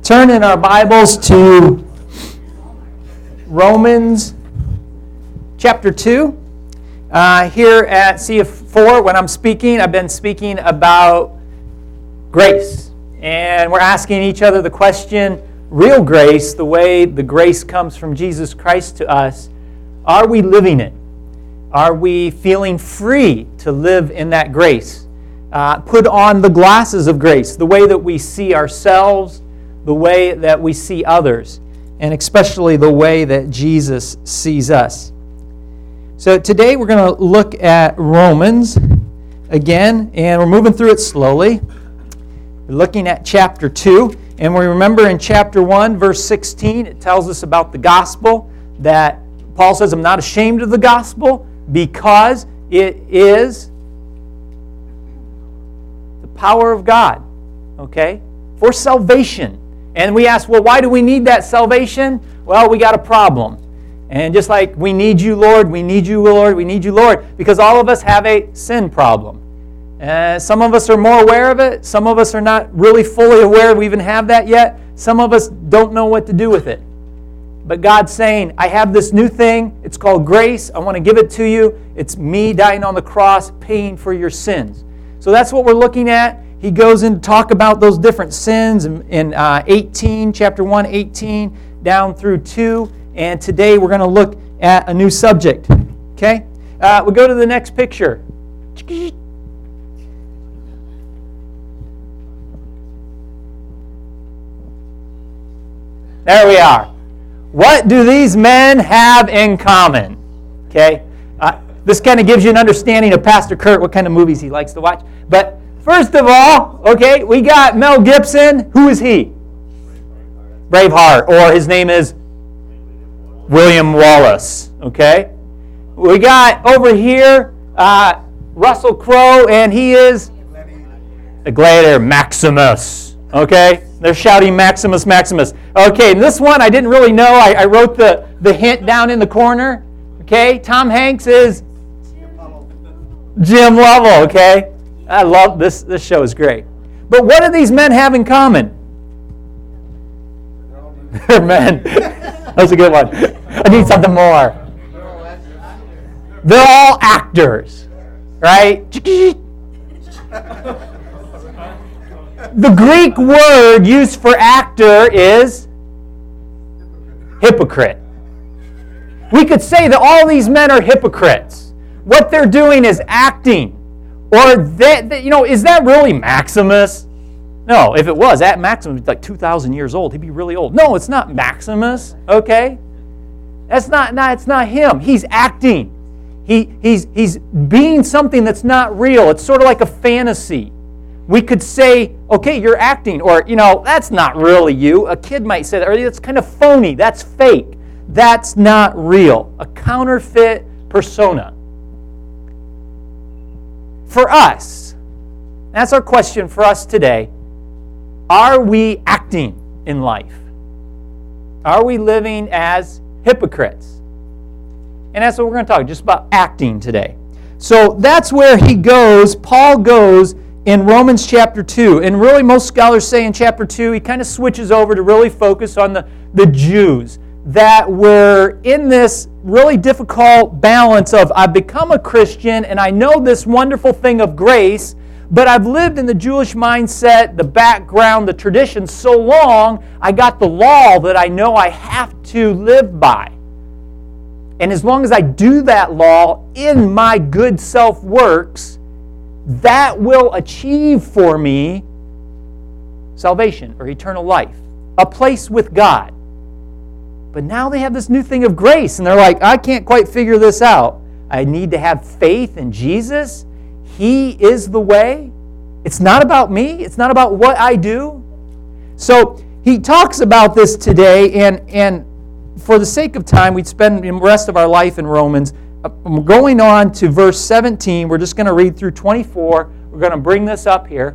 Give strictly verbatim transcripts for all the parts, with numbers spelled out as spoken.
turn in our Bibles to Romans chapter two. Uh, here at C F four, when I'm speaking, I've been speaking about grace. And we're asking each other the question, real grace, the way the grace comes from Jesus Christ to us, are we living it? Are we feeling free to live in that grace? Uh, put on the glasses of grace, the way that we see ourselves, the way that we see others, and especially the way that Jesus sees us. So today we're going to look at Romans again, and we're moving through it slowly. We're looking at chapter two, and we remember in chapter one, verse sixteen, it tells us about the gospel, that Paul says, I'm not ashamed of the gospel because it is the power of God, okay, for salvation. And we ask, well, why do we need that salvation? Well, we got a problem. And just like we need you, Lord, we need you, Lord, we need you, Lord, because all of us have a sin problem. Uh, some of us are more aware of it. Some of us are not really fully aware we even have that yet. Some of us don't know what to do with it. But God's saying, I have this new thing. It's called grace. I want to give it to you. It's me dying on the cross, paying for your sins. So that's what we're looking at. He goes in to talk about those different sins in, in uh, eighteen, chapter one, eighteen, down through two. And today we're going to look at a new subject. Okay? Uh, we go to the next picture. There we are. What do these men have in common? Okay? Uh, this kind of gives you an understanding of Pastor Kurt, what kind of movies he likes to watch. But first of all, okay, we got Mel Gibson. Who is he? Braveheart, or his name is William Wallace. Okay? We got over here uh, Russell Crowe, and he is the Gladiator, Maximus. Okay? They're shouting Maximus, Maximus. Okay, and this one I didn't really know. I, I wrote the, the hint down in the corner. Okay, Tom Hanks is Jim Lovell. Okay, I love this. This show is great. But what do these men have in common? They're men. That's a good one. I need something more. They're all actors, right? The Greek word used for actor is hypocrite. We could say that all these men are hypocrites. What they're doing is acting. Or, that, that, you know, is that really Maximus? No, if it was, that Maximus was like two thousand years old. He'd be really old. No, it's not Maximus, okay? That's not, not it's not him. He's acting. He, he's, he's being something that's not real. It's sort of like a fantasy. We could say, okay, you're acting, or, you know, that's not really you. A kid might say that, or that's kind of phony, that's fake. That's not real. A counterfeit persona. For us, that's our question for us today. Are we acting in life? Are we living as hypocrites? And that's what we're going to talk, just about acting today. So that's where he goes, Paul goes, in Romans chapter two. And really most scholars say in chapter two, he kind of switches over to really focus on the, the Jews that were in this really difficult balance of, I've become a Christian and I know this wonderful thing of grace, but I've lived in the Jewish mindset, the background, the tradition so long, I got the law that I know I have to live by. And as long as I do that law in my good self-works, that will achieve for me salvation or eternal life, a place with God. But now they have this new thing of grace, and they're like, I can't quite figure this out. I need to have faith in Jesus. He is the way. It's not about me. It's not about what I do. So he talks about this today, and, and for the sake of time, we'd spend the rest of our life in Romans. I'm going on to verse seventeen. We're just going to read through twenty-four. We're going to bring this up here.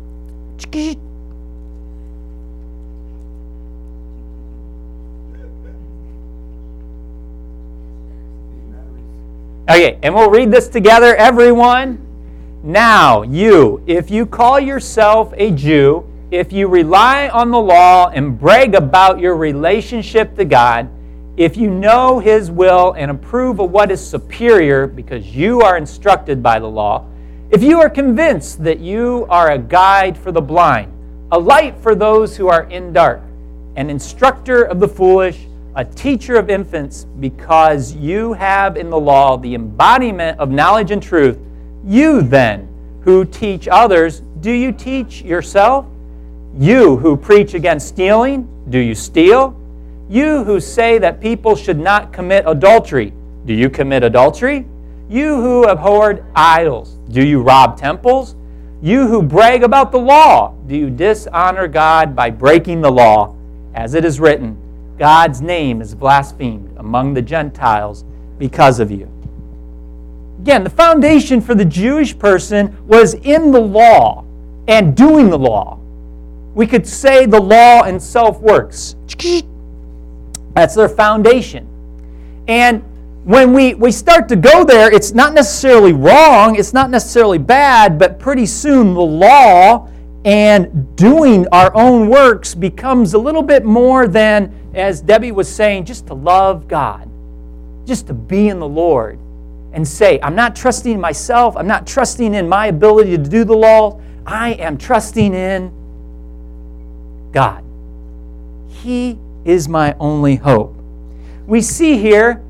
Okay, and we'll read this together, everyone. Now, you, if you call yourself a Jew if you rely on the law and brag about your relationship to God, if you know His will and approve of what is superior because you are instructed by the law, if you are convinced that you are a guide for the blind, a light for those who are in dark, an instructor of the foolish, a teacher of infants, because you have in the law the embodiment of knowledge and truth, you then who teach others, do you teach yourself? You who preach against stealing, do you steal? You who say that people should not commit adultery, do you commit adultery? You who abhor idols, do you rob temples? You who brag about the law, do you dishonor God by breaking the law? As it is written, God's name is blasphemed among the Gentiles because of you. Again, the foundation for the Jewish person was in the law and doing the law. We could say the law and self-works. That's their foundation. And when we, we start to go there, it's not necessarily wrong, it's not necessarily bad, but pretty soon the law and doing our own works becomes a little bit more than, as Debbie was saying, just to love God, just to be in the Lord and say, I'm not trusting in myself, I'm not trusting in my ability to do the law, I am trusting in God. He is my only hope. We see here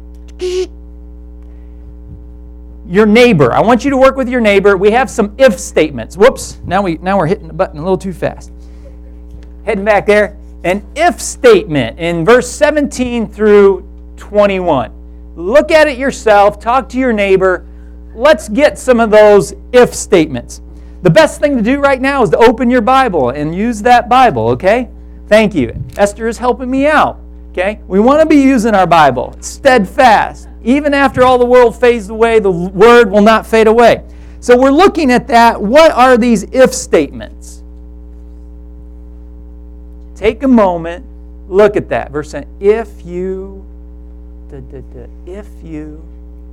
your neighbor. I want you to work with your neighbor. We have some if statements. Whoops, now, we, now we're hitting the button a little too fast. Heading back there. An if statement in verse seventeen through twenty-one. Look at it yourself. Talk to your neighbor. Let's get some of those if statements. The best thing to do right now is to open your Bible and use that Bible, okay? Thank you. Esther is helping me out, okay? We want to be using our Bible. It's steadfast. Even after all the world fades away, the Word will not fade away. So we're looking at that. What are these if statements? Take a moment. Look at that. Verse ten. If you, da, da, da, if you.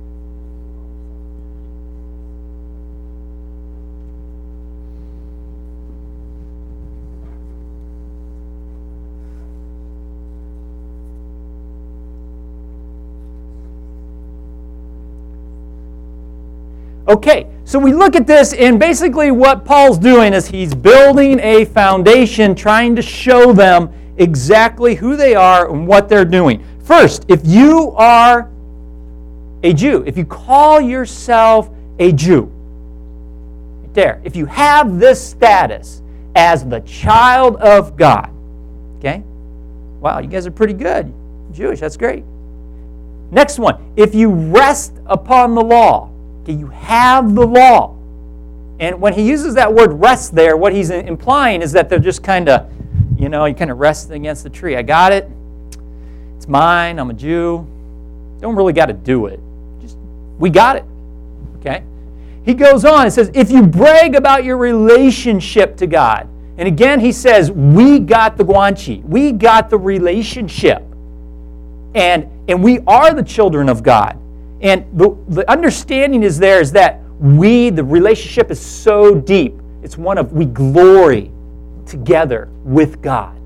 Okay, so we look at this, and basically what Paul's doing is he's building a foundation, trying to show them exactly who they are and what they're doing. First, if you are a Jew, if you call yourself a Jew, right there, if you have this status as the child of God, okay? Wow, you guys are pretty good. Jewish, that's great. Next one, if you rest upon the law, you have the law. And when he uses that word rest there, what he's implying is that they're just kind of, you know, you kind of resting against the tree. I got it. It's mine. I'm a Jew. Don't really got to do it. Just, we got it. Okay? He goes on and says, if you brag about your relationship to God, and again he says, we got the guanchi. We got the relationship. And, and we are the children of God. And the, the understanding is there is that we, the relationship is so deep. It's one of, we glory together with God.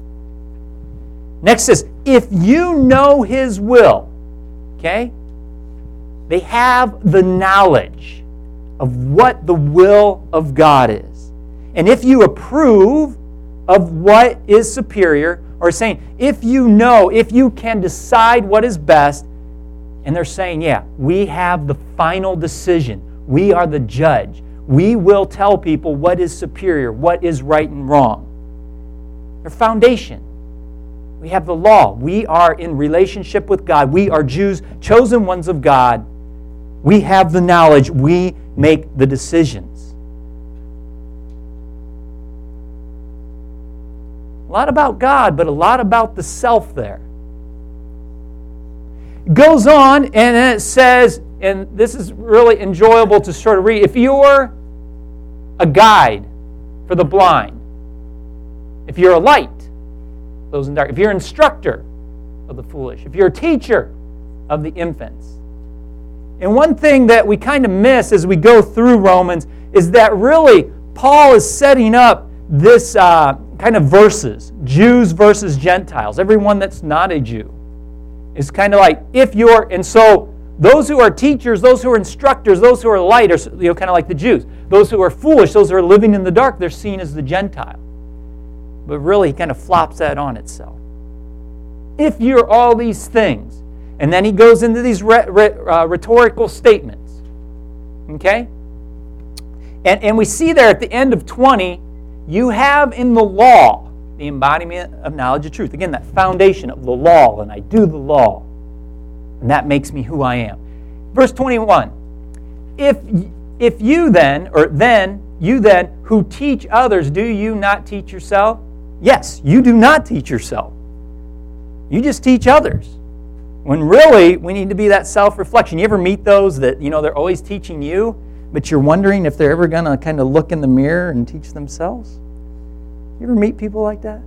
Next says, if you know His will, okay, they have the knowledge of what the will of God is. And if you approve of what is superior, or saying, if you know, if you can decide what is best, and they're saying, yeah, we have the final decision. We are the judge. We will tell people what is superior, what is right and wrong. Their foundation. We have the law. We are in relationship with God. We are Jews, chosen ones of God. We have the knowledge. We make the decisions. A lot about God, but a lot about the self there. Goes on, and then it says, and this is really enjoyable to sort of read, if you're a guide for the blind, if you're a light, those in dark, if you're an instructor of the foolish, if you're a teacher of the infants. And one thing that we kind of miss as we go through Romans is that really Paul is setting up this uh, kind of verses, Jews versus Gentiles, everyone that's not a Jew, is kind of like if you're, and so those who are teachers, those who are instructors, those who are light are, you know, kind of like the Jews. Those who are foolish, those who are living in the dark, they're seen as the Gentile. But really, he kind of flops that on itself. If you're all these things, and then he goes into these re- re- uh, rhetorical statements, okay? And, and we see there at the end of twenty, you have in the law the embodiment of knowledge of truth. Again, that foundation of the law, and I do the law, and that makes me who I am. Verse twenty-one, if if you then, or then, you then, who teach others, do you not teach yourself? Yes, you do not teach yourself. You just teach others. When really, we need to be that self-reflection. You ever meet those that, you know, they're always teaching you, but you're wondering if they're ever going to kind of look in the mirror and teach themselves? You ever meet people like that?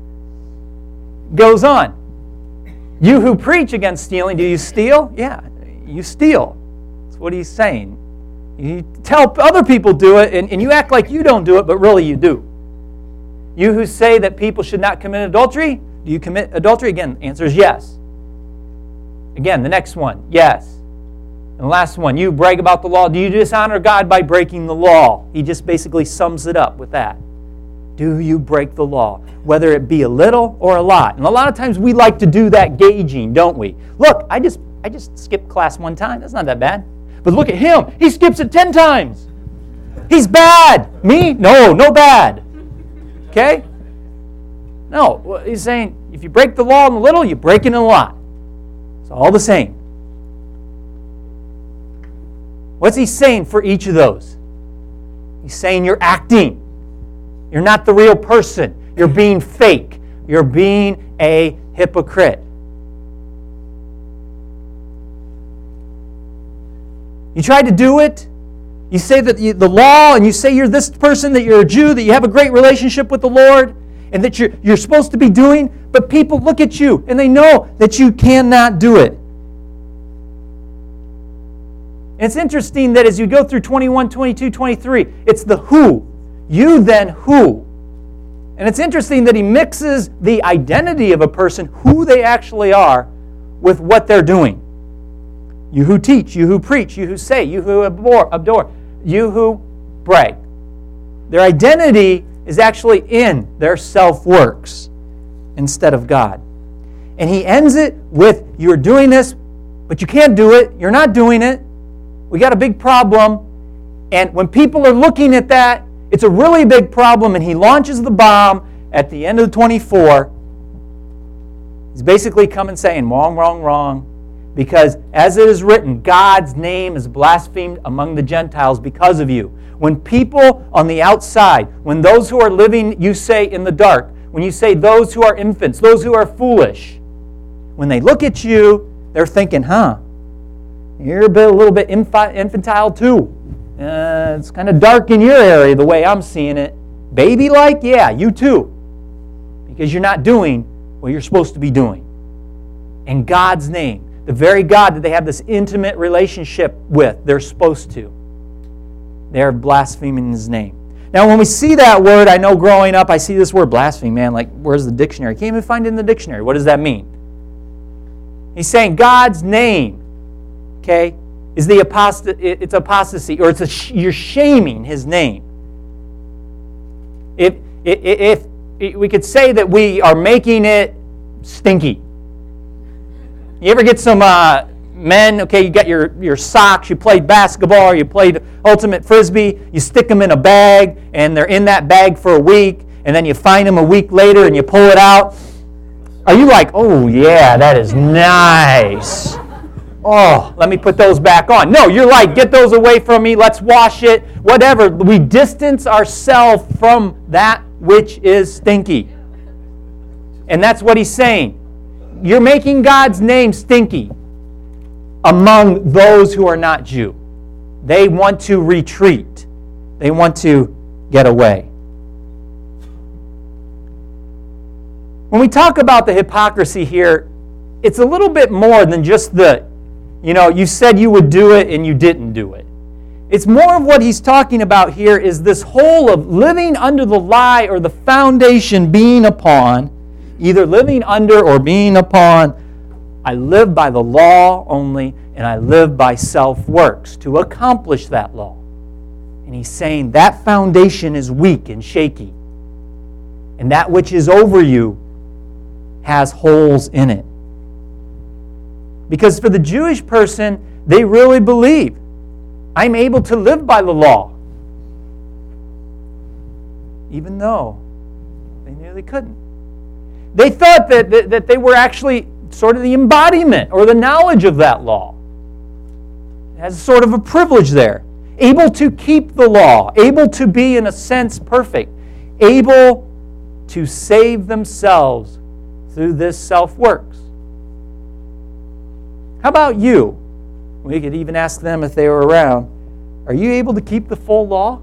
Goes on. You who preach against stealing, do you steal? Yeah, you steal. That's what he's saying. You tell other people do it, and, and you act like you don't do it, but really you do. You who say that people should not commit adultery, do you commit adultery? Again, the answer is yes. Again, the next one, yes. And the last one, you brag about the law. Do you dishonor God by breaking the law? He just basically sums it up with that. Do you break the law? Whether it be a little or a lot. And a lot of times we like to do that gauging, don't we? Look, I just I just skipped class one time. That's not that bad. But look at him. He skips it ten times. He's bad. Me? No, no bad. Okay? No, he's saying if you break the law in a little, you break it in a lot. It's all the same. What's he saying for each of those? He's saying you're acting. You're not the real person. You're being fake. You're being a hypocrite. You try to do it. You say that you, the law, and you say you're this person, that you're a Jew, that you have a great relationship with the Lord, and that you're, you're supposed to be doing, but people look at you, and they know that you cannot do it. And it's interesting that as you go through twenty-one, twenty-two, twenty-three, it's the who. You then who. And it's interesting that he mixes the identity of a person, who they actually are, with what they're doing. You who teach, you who preach, you who say, you who abhor, abhor, you who brag. Their identity is actually in their self-works instead of God. And he ends it with, you're doing this, but you can't do it. You're not doing it. We got a big problem. And when people are looking at that, it's a really big problem, and he launches the bomb at the end of the twenty-four. He's basically coming saying, wrong, wrong, wrong. Because as it is written, God's name is blasphemed among the Gentiles because of you. When people on the outside, when those who are living, you say, in the dark, when you say those who are infants, those who are foolish, when they look at you, they're thinking, huh, you're a, bit, a little bit infantile too. Uh, it's kind of dark in your area the way I'm seeing it. Baby-like? Yeah, you too. Because you're not doing what you're supposed to be doing. In God's name, the very God that they have this intimate relationship with, they're supposed to. They're blaspheming His name. Now, when we see that word, I know growing up, I see this word blaspheme, man, like, where's the dictionary? Can't even find it in the dictionary. What does that mean? He's saying God's name, okay, is the apost- it's apostasy, or it's a, you're shaming His name. If, if, if we could say that we are making it stinky. You ever get some uh, men, okay, you got your, your socks, you played basketball, or you played ultimate frisbee, you stick them in a bag, and they're in that bag for a week, and then you find them a week later and you pull it out. Are you like, oh yeah, that is nice. Oh, let me put those back on. No, you're like, get those away from me, let's wash it, whatever. We distance ourselves from that which is stinky. And that's what he's saying. You're making God's name stinky among those who are not Jew. They want to retreat. They want to get away. When we talk about the hypocrisy here, it's a little bit more than just the, you know, you said you would do it and you didn't do it. It's more of what he's talking about here is this whole of living under the lie or the foundation being upon, either living under or being upon, I live by the law only, and I live by self-works to accomplish that law. And he's saying that foundation is weak and shaky. And that which is over you has holes in it. Because for the Jewish person, they really believe, I'm able to live by the law. Even though they knew they couldn't. They thought that, that, that they were actually sort of the embodiment or the knowledge of that law. It has sort of a privilege there. Able to keep the law. Able to be, in a sense, perfect. Able to save themselves through this self-works. How about you? We could even ask them if they were around. Are you able to keep the full law?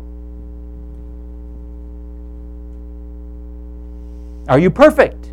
Are you perfect?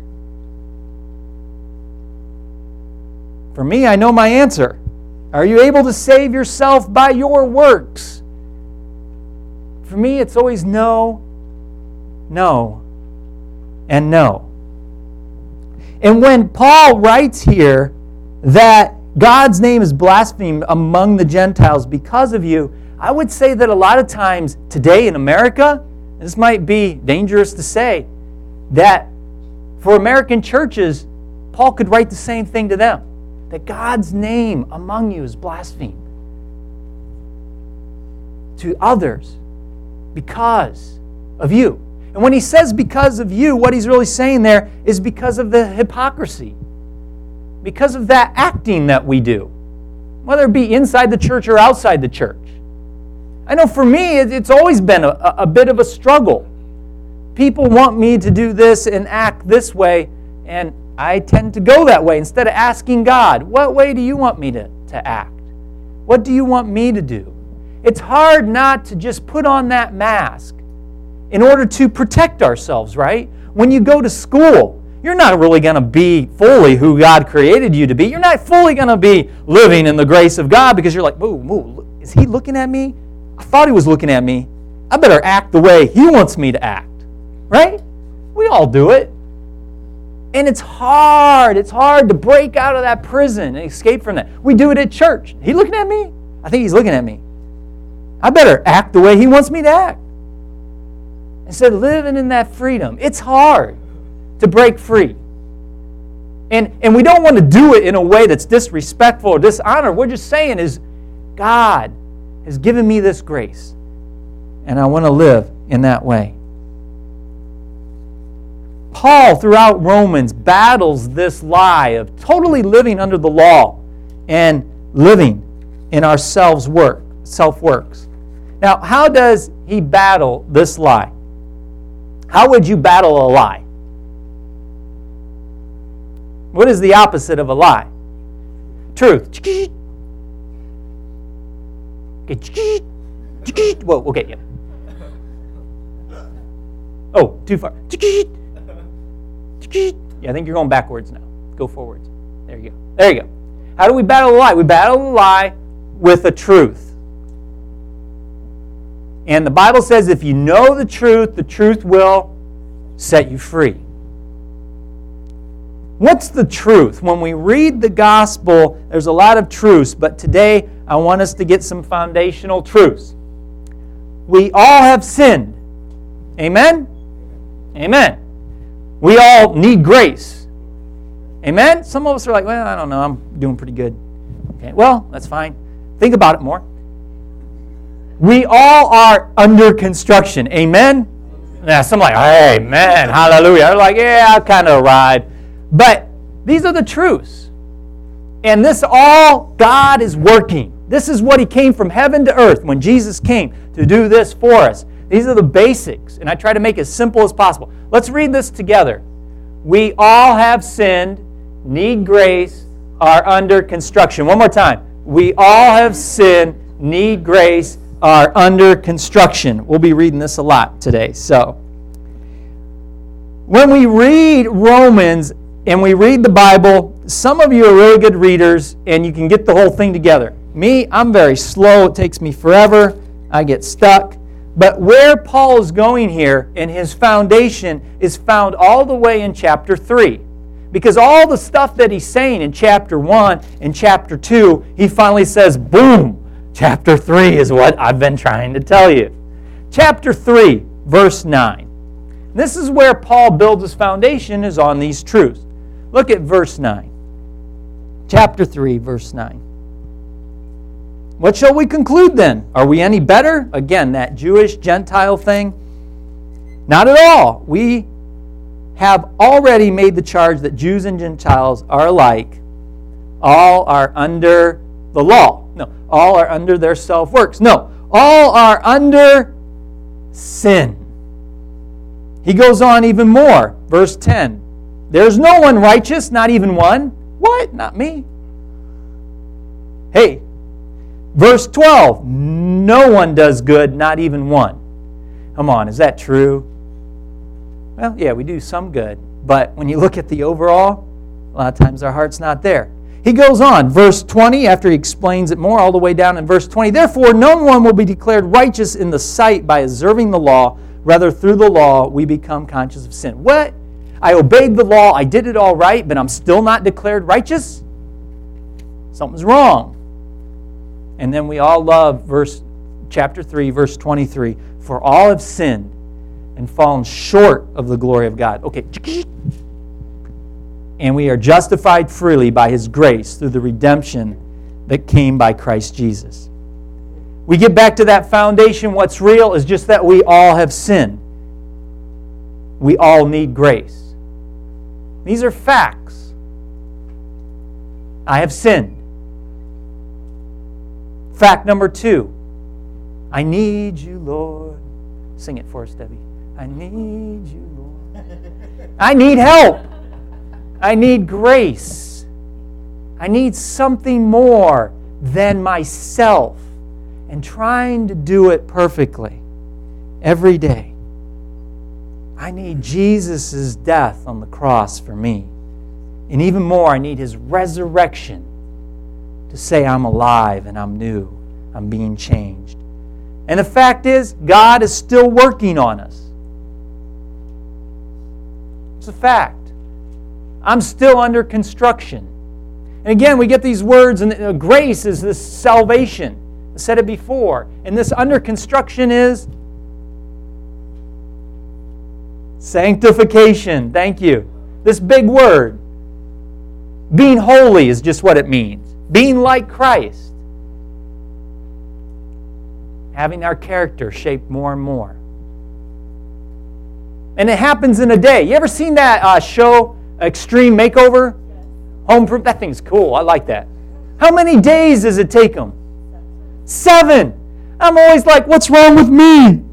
For me, I know my answer. Are you able to save yourself by your works? For me, it's always no, no, and no. And when Paul writes here that God's name is blasphemed among the Gentiles because of you, I would say that a lot of times today in America, this might be dangerous to say, that for American churches, Paul could write the same thing to them. That God's name among you is blasphemed to others because of you. And when he says because of you, what he's really saying there is because of the hypocrisy. Because of that acting that we do. Whether it be inside the church or outside the church. I know for me, it's always been a, a bit of a struggle. People want me to do this and act this way, and I tend to go that way instead of asking God, what way do you want me to, to act? What do you want me to do? It's hard not to just put on that mask in order to protect ourselves, right? When you go to school, you're not really going to be fully who God created you to be. You're not fully going to be living in the grace of God because you're like, whoa, whoa, is he looking at me? I thought he was looking at me. I better act the way he wants me to act, right? We all do it. And it's hard. It's hard to break out of that prison and escape from that. We do it at church. He looking at me? I think he's looking at me. I better act the way he wants me to act. Instead of living in that freedom. It's hard to break free. And, and we don't want to do it in a way that's disrespectful or dishonorable. We're just saying is, God has given me this grace. And I want to live in that way. Paul, throughout Romans, battles this lie of totally living under the law and living in our self-work, self-works. Now, how does he battle this lie? How would you battle a lie? What is the opposite of a lie? Truth. Whoa, we'll get you. Oh, too far. Yeah, I think you're going backwards now. Go forwards. There you go. There you go. How do we battle a lie? We battle a lie with a truth. And the Bible says if you know the truth, the truth will set you free. What's the truth? When we read the gospel, there's a lot of truths, but today I want us to get some foundational truths. We all have sinned. Amen? Amen. We all need grace. Amen? Some of us are like, well, I don't know, I'm doing pretty good. Okay, well, that's fine. Think about it more. We all are under construction. Amen? Now, some are like, amen, hallelujah. They're like, yeah, I kind of arrived. But these are the truths. And this all God is working. This is what He came from heaven to earth when Jesus came to do this for us. These are the basics, and I try to make it as simple as possible. Let's read this together. We all have sinned, need grace, are under construction. One more time. We all have sinned, need grace, are under construction. We'll be reading this a lot today. So, when we read Romans and we read the Bible, some of you are really good readers and you can get the whole thing together. Me, I'm very slow. It takes me forever. I get stuck. But where Paul is going here in his foundation is found all the way in chapter three. Because all the stuff that he's saying in chapter one and chapter two, he finally says, boom, chapter three is what I've been trying to tell you. Chapter three, verse nine. This is where Paul builds his foundation, is on these truths. Look at verse nine. Chapter three, verse nine. What shall we conclude then? Are we any better? Again, that Jewish Gentile thing. Not at all. We have already made the charge that Jews and Gentiles are alike. All are under the law. No, all are under their self-works. No, all are under sin. He goes on even more. Verse ten. There's no one righteous, not even one. What? Not me. Hey, verse twelve. No one does good, not even one. Come on, is that true? Well, yeah, we do some good. But when you look at the overall, a lot of times our heart's not there. He goes on, verse twenty, after he explains it more, all the way down in verse twenty. Therefore, no one will be declared righteous in the sight by observing the law. Rather, through the law, we become conscious of sin. What? I obeyed the law, I did it all right, but I'm still not declared righteous? Something's wrong. And then we all love verse chapter three, verse twenty-three. For all have sinned and fallen short of the glory of God. Okay. And we are justified freely by His grace through the redemption that came by Christ Jesus. We get back to that foundation. What's real is just that we all have sinned. We all need grace. These are facts. I have sinned. Fact number two. I need you, Lord. Sing it for us, Debbie. I need you, Lord. I need help. I need grace. I need something more than myself and trying to do it perfectly every day. I need Jesus' death on the cross for me. And even more, I need His resurrection to say I'm alive and I'm new. I'm being changed. And the fact is, God is still working on us. It's a fact. I'm still under construction. And again, we get these words, and grace is this salvation. I said it before. And this under construction is sanctification. Thank you. This big word. Being holy is just what it means. Being like Christ. Having our character shaped more and more. And it happens in a day. You ever seen that uh, show, Extreme Makeover? Home Proof? That thing's cool. I like that. How many days does it take them? Seven. I'm always like, what's wrong with me?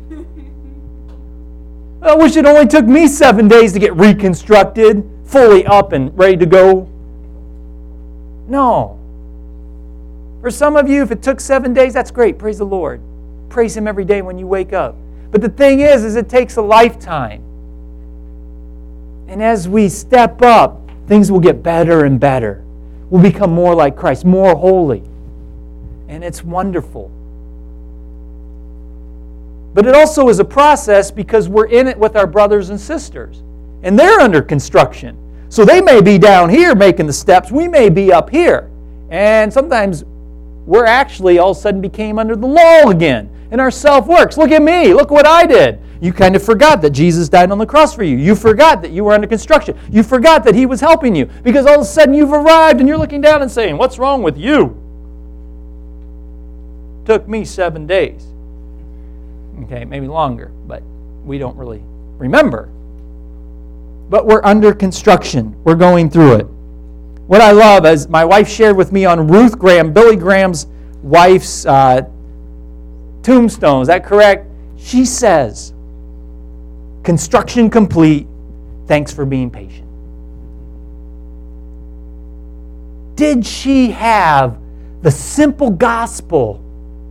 I wish it only took me seven days to get reconstructed, fully up and ready to go. No. For some of you, if it took seven days, that's great. Praise the Lord. Praise Him every day when you wake up. But the thing is, is it takes a lifetime. And as we step up, things will get better and better. We'll become more like Christ, more holy. And it's wonderful. But it also is a process because we're in it with our brothers and sisters. And they're under construction. So they may be down here making the steps. We may be up here. And sometimes we're actually all of a sudden became under the law again. And our self-works. Look at me. Look what I did. You kind of forgot that Jesus died on the cross for you. You forgot that you were under construction. You forgot that He was helping you. Because all of a sudden you've arrived and you're looking down and saying, what's wrong with you? Took me seven days. Okay, maybe longer, but we don't really remember. But we're under construction. We're going through it. What I love, as my wife shared with me on Ruth Graham, Billy Graham's wife's uh, tombstone, is that correct? She says, construction complete, thanks for being patient. Did she have the simple gospel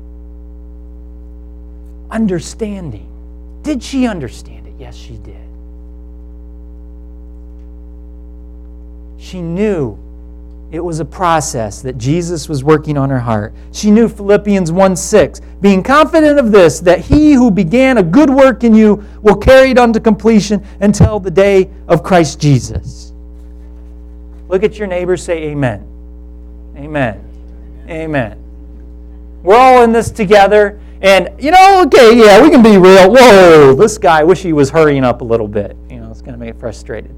understanding? Did she understand it? Yes, she did. She knew It was a process that Jesus was working on her heart. She knew Philippians one six, being confident of this, that he who began a good work in you will carry it on to completion until the day of Christ Jesus. Look at your neighbor, say amen. Amen. Amen. We're all in this together. And, you know, okay, yeah, we can be real. Whoa, this guy, I wish he was hurrying up a little bit. You know, it's going to make it frustrated.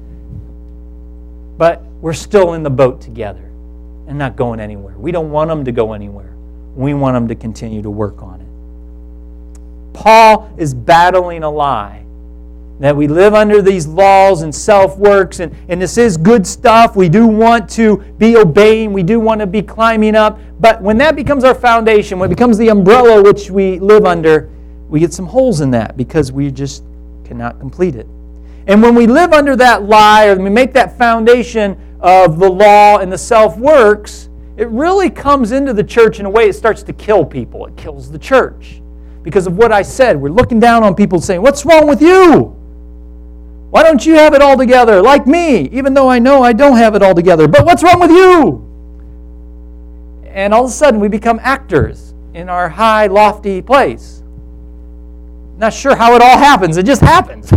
But we're still in the boat together and not going anywhere. We don't want them to go anywhere. We want them to continue to work on it. Paul is battling a lie that we live under these laws and self-works, and, and this is good stuff. We do want to be obeying. We do want to be climbing up. But when that becomes our foundation, when it becomes the umbrella which we live under, we get some holes in that because we just cannot complete it. And when we live under that lie, or we make that foundation of the law and the self-works, it really comes into the church in a way it starts to kill people. It kills the church. Because of what I said, we're looking down on people saying, what's wrong with you? Why don't you have it all together like me? Even though I know I don't have it all together. But what's wrong with you? And all of a sudden we become actors in our high, lofty place. Not sure how it all happens. It just happens.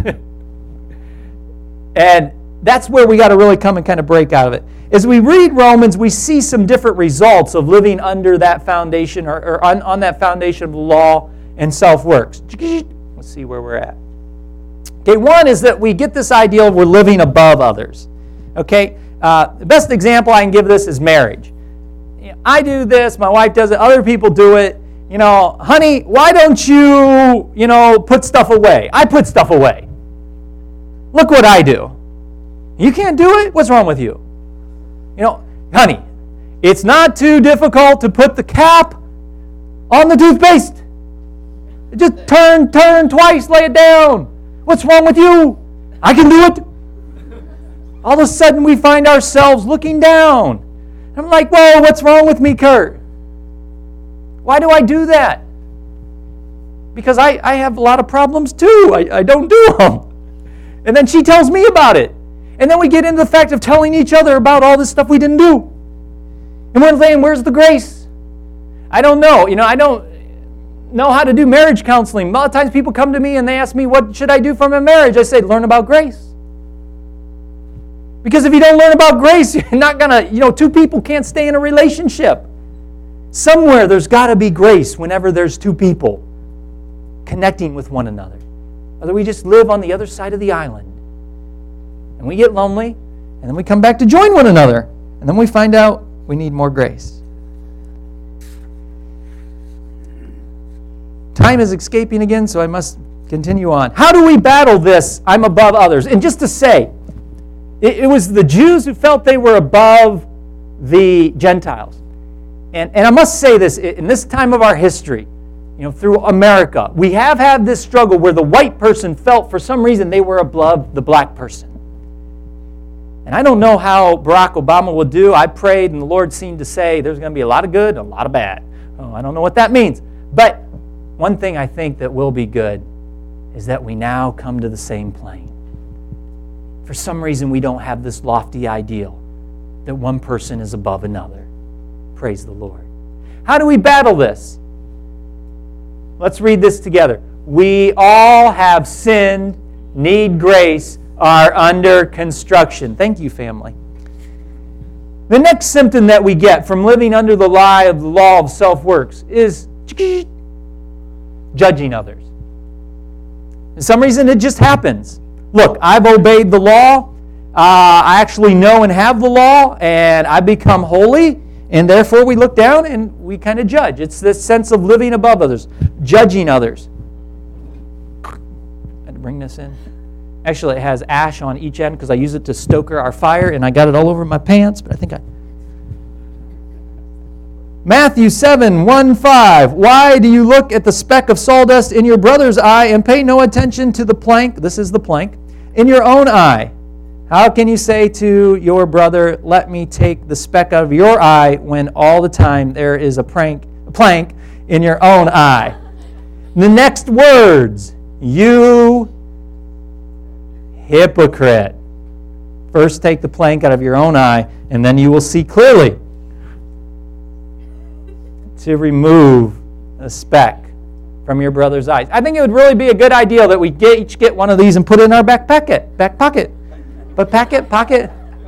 And that's where we got to really come and kind of break out of it. As we read Romans, we see some different results of living under that foundation or, or on, on that foundation of law and self-works. Let's see where we're at. Okay, one is that we get this idea of we're living above others. Okay, uh, the best example I can give this is marriage. You know, I do this, my wife does it, other people do it. You know, honey, why don't you, you know, put stuff away? I put stuff away. Look what I do. You can't do it? What's wrong with you? You know, honey, it's not too difficult to put the cap on the toothpaste. Just turn, turn twice, lay it down. What's wrong with you? I can do it. All of a sudden we find ourselves looking down. I'm like, whoa, what's wrong with me, Kurt? Why do I do that? Because I, I have a lot of problems too. I, I don't do them. And then she tells me about it. And then we get into the fact of telling each other about all this stuff we didn't do. And we're saying, where's the grace? I don't know. You know, I don't know how to do marriage counseling. A lot of times people come to me and they ask me, what should I do for my marriage? I say, learn about grace. Because if you don't learn about grace, you're not going to, you know, two people can't stay in a relationship. Somewhere there's got to be grace whenever there's two people connecting with one another. Other we just live on the other side of the island. And we get lonely, and then we come back to join one another. And then we find out we need more grace. Time is escaping again, so I must continue on. How do we battle this, I'm above others? And just to say, it, it was the Jews who felt they were above the Gentiles. And, and I must say this, in this time of our history, you know, through America, we have had this struggle where the white person felt for some reason they were above the black person. And I don't know how Barack Obama will do. I prayed and the Lord seemed to say there's going to be a lot of good and a lot of bad. Oh, I don't know what that means. But one thing I think that will be good is that we now come to the same plane. For some reason, we don't have this lofty ideal that one person is above another. Praise the Lord. How do we battle this? Let's read this together. We all have sinned, need grace, are under construction. Thank you, family. The next symptom that we get from living under the lie of the law of self-works is judging others. For some reason, it just happens. Look, I've obeyed the law. Uh, I actually know and have the law, and I become holy, and therefore we look down and we kind of judge. It's this sense of living above others, judging others. I had to bring this in. Actually, it has ash on each end because I use it to stoker our fire, and I got it all over my pants, but I think I... Matthew seven, one, five. Why do you look at the speck of sawdust in your brother's eye and pay no attention to the plank, this is the plank, in your own eye? How can you say to your brother, let me take the speck out of your eye, when all the time there is a, prank, a plank in your own eye? The next words, you hypocrite. First take the plank out of your own eye, and then you will see clearly to remove a speck from your brother's eyes. I think it would really be a good idea that we get, each get one of these and put it in our back pocket. Back pocket. But packet, pocket.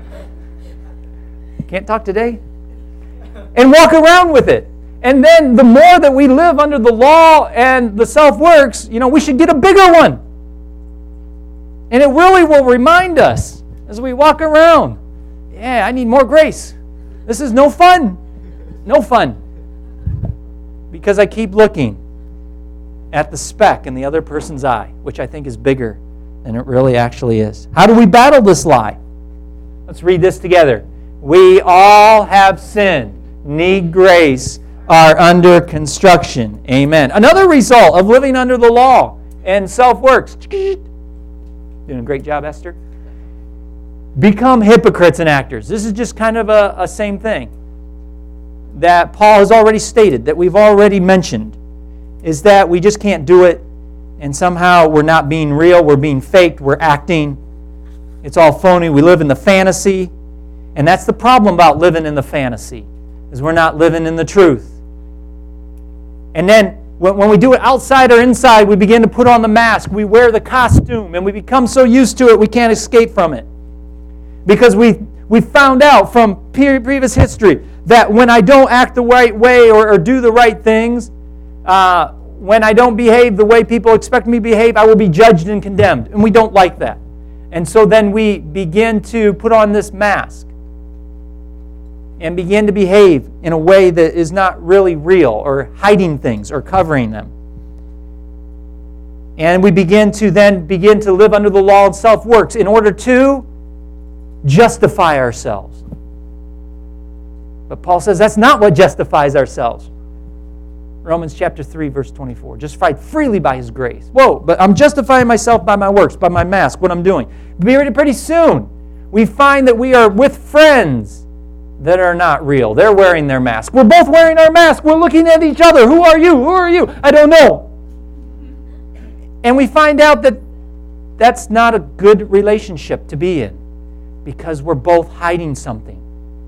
Can't talk today? And walk around with it. And then the more that we live under the law and the self-works, you know, we should get a bigger one. And it really will remind us as we walk around, yeah, I need more grace. This is no fun. No fun. Because I keep looking at the speck in the other person's eye, which I think is bigger than it really actually is. How do we battle this lie? Let's read this together. We all have sinned, need grace, are under construction. Amen. Another result of living under the law and self-works. Doing a great job, Esther. Become hypocrites and actors. This is just kind of a, a same thing that Paul has already stated, that we've already mentioned, is that we just can't do it, and somehow we're not being real, we're being faked, we're acting. It's all phony. We live in the fantasy, and that's the problem about living in the fantasy, is we're not living in the truth. And then when, when we do it outside or inside, we begin to put on the mask, we wear the costume, and we become so used to it we can't escape from it. Because we we found out from previous history that when I don't act the right way or, or do the right things, uh, when I don't behave the way people expect me to behave, I will be judged and condemned. And we don't like that. And so then we begin to put on this mask and begin to behave in a way that is not really real, or hiding things or covering them. And we begin to then begin to live under the law and self-works in order to justify ourselves. But Paul says that's not what justifies ourselves. Romans chapter three, verse twenty-four. Justified freely by His grace. Whoa, but I'm justifying myself by my works, by my mask, what I'm doing. Pretty, pretty soon, we find that we are with friends that are not real. They're wearing their mask. We're both wearing our mask. We're looking at each other. Who are you? Who are you? I don't know. And we find out that that's not a good relationship to be in, because we're both hiding something.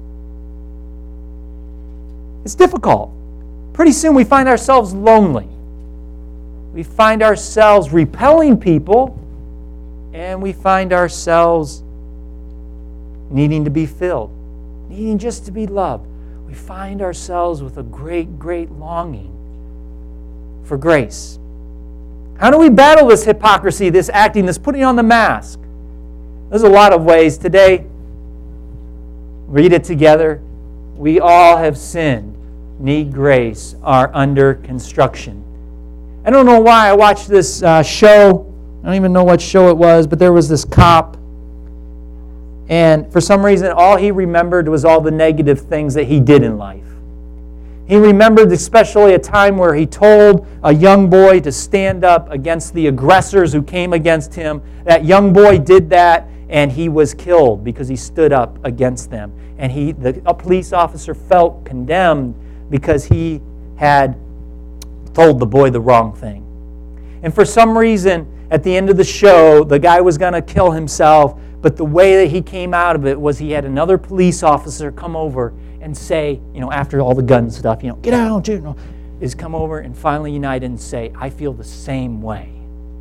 It's difficult. Pretty soon we find ourselves lonely. We find ourselves repelling people, and we find ourselves needing to be filled, needing just to be loved. We find ourselves with a great, great longing for grace. How do we battle this hypocrisy, this acting, this putting on the mask? There's a lot of ways today. Read it together. We all have sinned, need grace, are under construction. I don't know why I watched this uh, show. I don't even know what show it was, but there was this cop. And for some reason, all he remembered was all the negative things that he did in life. He remembered especially a time where he told a young boy to stand up against the aggressors who came against him. That young boy did that, and he was killed because he stood up against them. And he, the a police officer felt condemned because he had told the boy the wrong thing. And for some reason, at the end of the show, the guy was going to kill himself, but the way that he came out of it was he had another police officer come over and say, you know, after all the gun stuff, you know, get out, you know, is come over and finally unite and say, I feel the same way.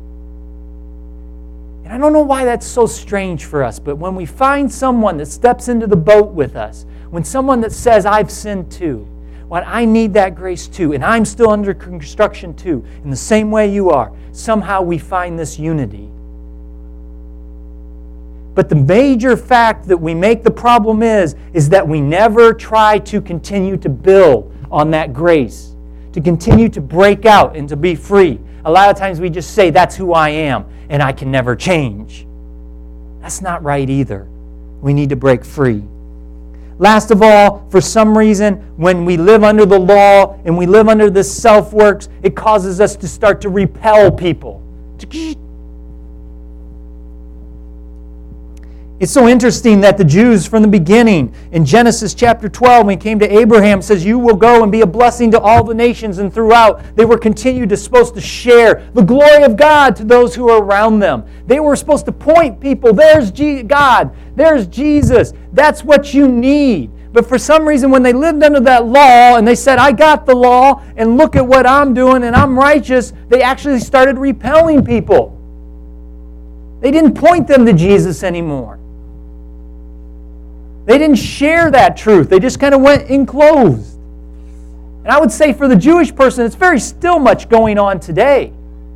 And I don't know why that's so strange for us, but when we find someone that steps into the boat with us, when someone that says, I've sinned too, when I need that grace too, and I'm still under construction too, in the same way you are, somehow we find this unity. But the major fact that we make the problem is, is that we never try to continue to build on that grace, to continue to break out and to be free. A lot of times we just say, that's who I am, and I can never change. That's not right either. We need to break free. Last of all, for some reason, when we live under the law and we live under this self-works, it causes us to start to repel people. It's so interesting that the Jews from the beginning, in Genesis chapter twelve, when he came to Abraham, says, you will go and be a blessing to all the nations, and throughout they were continued to supposed to share the glory of God to those who are around them. They were supposed to point people, there's God, there's Jesus, that's what you need. But for some reason, when they lived under that law and they said, I got the law and look at what I'm doing and I'm righteous, they actually started repelling people. They didn't point them to Jesus anymore. They didn't share that truth. They just kind of went enclosed. And I would say for the Jewish person, it's very still much going on today.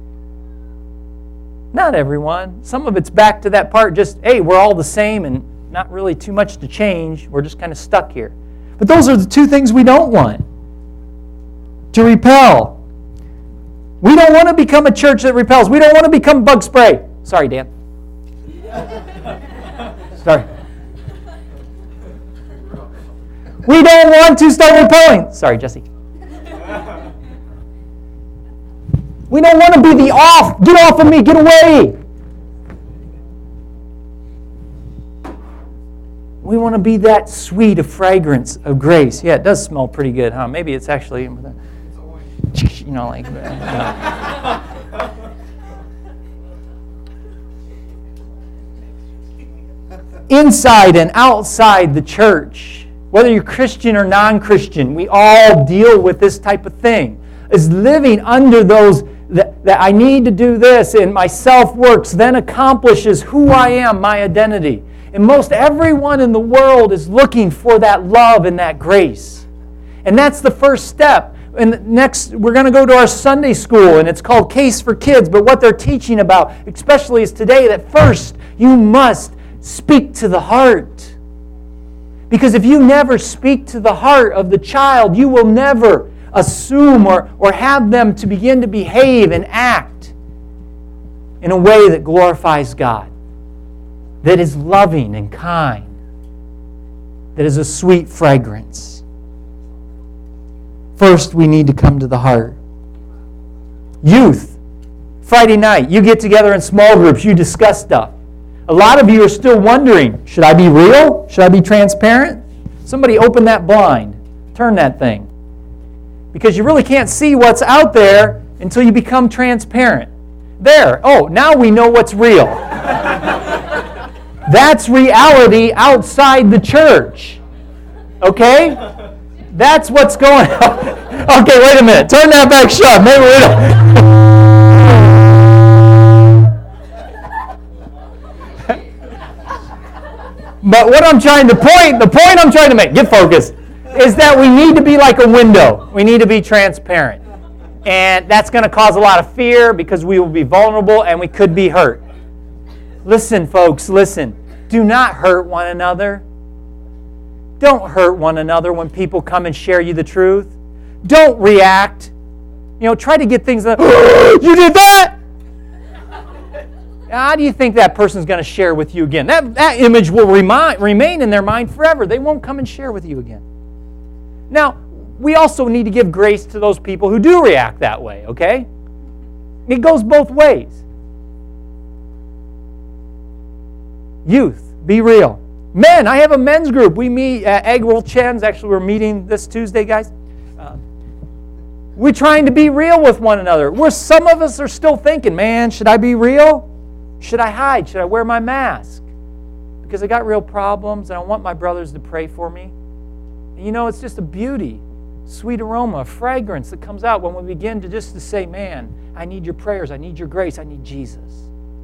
Not everyone. Some of it's back to that part, just, hey, we're all the same and not really too much to change. We're just kind of stuck here. But those are the two things we don't want. To repel. We don't want to become a church that repels. We don't want to become bug spray. Sorry, Dan. Sorry. We don't want to start repelling. Sorry, Jesse. We don't want to be the off. Get off of me. Get away. We want to be that sweet of fragrance of grace. Yeah, it does smell pretty good, huh? Maybe it's actually, you know, like. You know. Inside and outside the church, whether you're Christian or non-Christian, we all deal with this type of thing. Is living under those, that, that I need to do this and my self-works then accomplishes who I am, my identity. And most everyone in the world is looking for that love and that grace. And that's the first step. And next, we're going to go to our Sunday school, and it's called Case for Kids. But what they're teaching about, especially is today, that first you must speak to the heart. Because if you never speak to the heart of the child, you will never assume or, or have them to begin to behave and act in a way that glorifies God, that is loving and kind, that is a sweet fragrance. First, we need to come to the heart. Youth, Friday night, you get together in small groups, you discuss stuff. A lot of you are still wondering, should I be real? Should I be transparent? Somebody open that blind. Turn that thing. Because you really can't see what's out there until you become transparent. There. Oh, now we know what's real. That's reality outside the church. Okay? That's what's going on. Okay, wait a minute. Turn that back shut. Maybe we don't. But what I'm trying to point, the point I'm trying to make, get focused, is that we need to be like a window. We need to be transparent. And that's going to cause a lot of fear because we will be vulnerable and we could be hurt. Listen, folks, listen. Do not hurt one another. Don't hurt one another when people come and share you the truth. Don't react. You know, try to get things like, oh, you did that? How do you think that person's going to share with you again? That, that image will remind, remain in their mind forever. They won't come and share with you again. Now, we also need to give grace to those people who do react that way, okay? It goes both ways. Youth, be real. Men, I have a men's group. We meet at Egg Roll Chen's. Actually, we're meeting this Tuesday, guys. Uh, we're trying to be real with one another. Where some of us are still thinking, man, should I be real? Should I hide? Should I wear my mask? Because I got real problems and I want my brothers to pray for me. And you know, it's just a beauty, sweet aroma, a fragrance that comes out when we begin to just to say, man, I need your prayers, I need your grace, I need Jesus.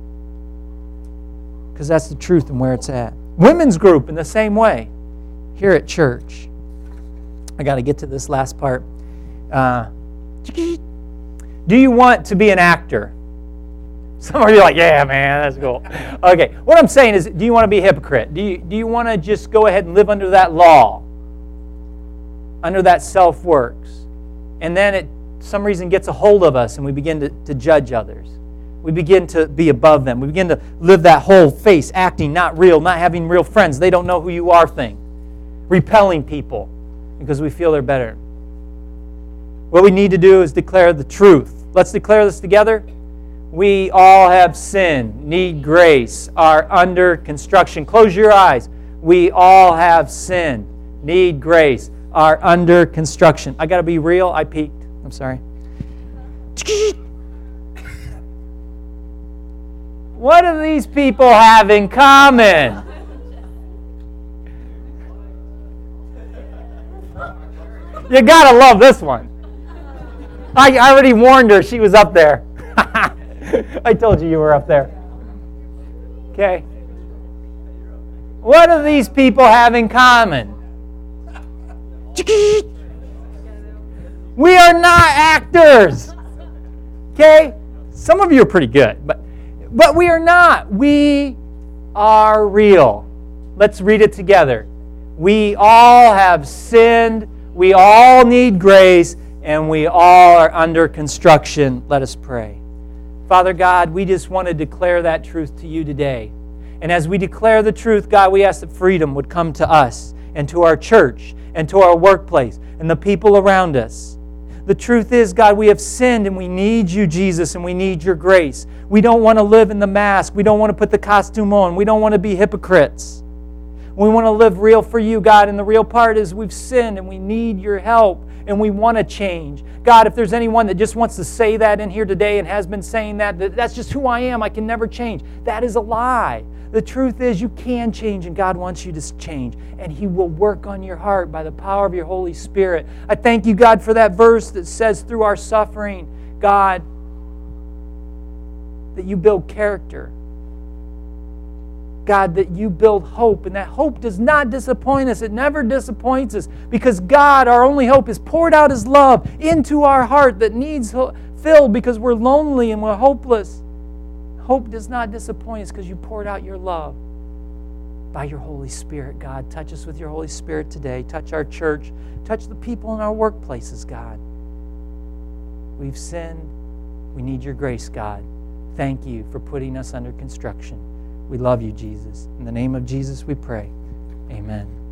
Because that's the truth and where it's at. Women's group in the same way. Here at church. I got to get to this last part. Uh, do you want to be an actor? Some of you are like, yeah, man, that's cool. Okay, what I'm saying is, do you want to be a hypocrite? Do you, do you want to just go ahead and live under that law? Under that self-works? And then it, some reason, gets a hold of us and we begin to, to judge others. We begin to be above them. We begin to live that whole face, acting not real, not having real friends. They don't know who you are thing. Repelling people because we feel they're better. What we need to do is declare the truth. Let's declare this together. We all have sinned, need grace, are under construction. Close your eyes. We all have sinned, need grace, are under construction. I got to be real. I peeked. I'm sorry. What do these people have in common? You got to love this one. I already warned her she was up there. I told you you were up there. Okay. What do these people have in common? We are not actors. Okay? Some of you are pretty good, but but we are not. We are real. Let's read it together. We all have sinned. We all need grace, and we all are under construction. Let us pray. Father God, we just want to declare that truth to you today. And as we declare the truth, God, we ask that freedom would come to us and to our church and to our workplace and the people around us. The truth is, God, we have sinned and we need you, Jesus, and we need your grace. We don't want to live in the mask. We don't want to put the costume on. We don't want to be hypocrites. We want to live real for you, God, and the real part is we've sinned and we need your help. And we want to change. God, if there's anyone that just wants to say that in here today and has been saying that, that that's just who I am, I can never change. That is a lie. The truth is you can change and God wants you to change. And He will work on your heart by the power of your Holy Spirit. I thank you, God, for that verse that says through our suffering, God, that you build character. God, that you build hope, and that hope does not disappoint us. It never disappoints us because God, our only hope, has poured out His love into our heart that needs filled because we're lonely and we're hopeless. Hope does not disappoint us because you poured out your love by your Holy Spirit, God. Touch us with your Holy Spirit today. Touch our church. Touch the people in our workplaces, God. We've sinned. We need your grace, God. Thank you for putting us under construction. We love you, Jesus. In the name of Jesus we pray. Amen.